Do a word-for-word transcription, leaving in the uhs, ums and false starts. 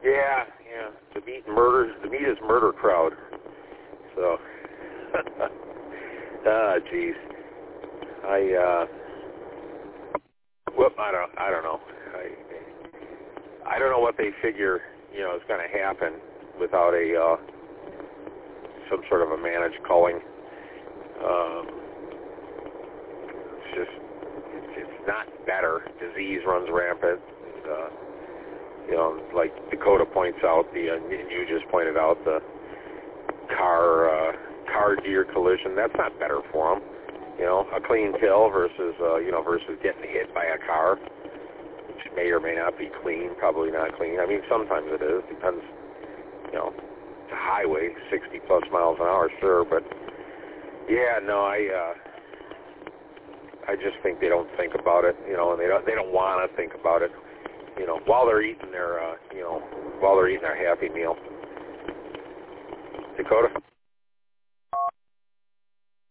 Yeah, yeah. The meat murder. The meat is murder crowd. So, ah, geez. I uh, whoop. I don't. I don't know. I I don't know what they figure. You know, is going to happen without a uh, some sort of a managed culling. Um, it's just. It's, it's not better. Disease runs rampant. And, uh, you know, like Dakota points out, the uh, and you just pointed out the car uh, car deer collision. That's not better for them. You know, a clean kill versus uh, you know versus getting hit by a car, which may or may not be clean. Probably not clean. I mean, sometimes it is. Depends. You know, it's a highway, sixty plus miles an hour, sure, but yeah, no, I. Uh, I just think they don't think about it, you know, and they don't they don't want to think about it, you know, while they're eating their, uh, you know, while they're eating their Happy Meal. Dakota?